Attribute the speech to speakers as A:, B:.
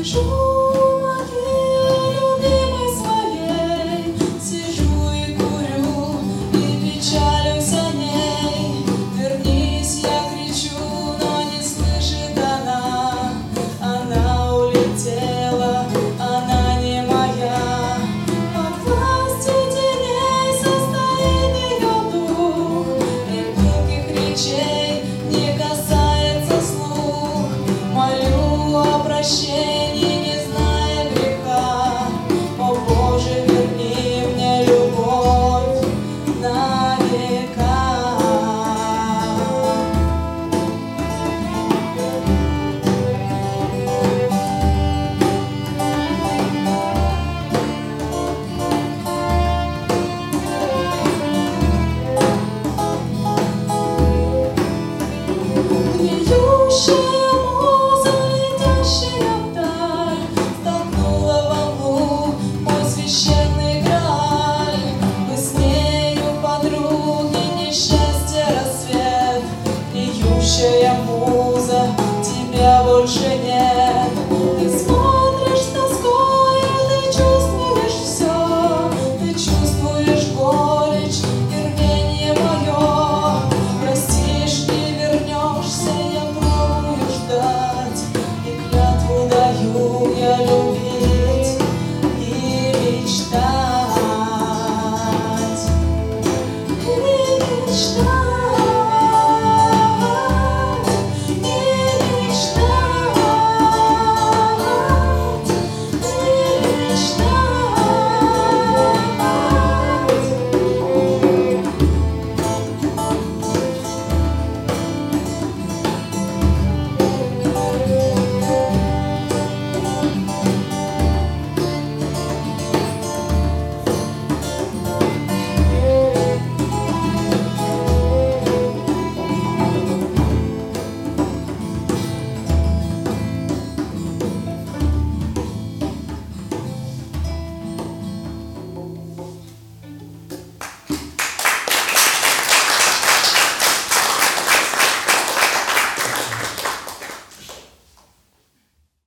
A: лежу в могиле любимой своей, сижу и курю, и печалюсь о ней. Вернись, я кричу, но не слышит она улетела, она не моя. Под властью теней состоит ее дух, и пылких речей не касается слух. Молю о прощении, не зная греха. О Боже, верни мне любовь на века. Гниющая муза, летящая вдаль, столкнула во мглу мой священный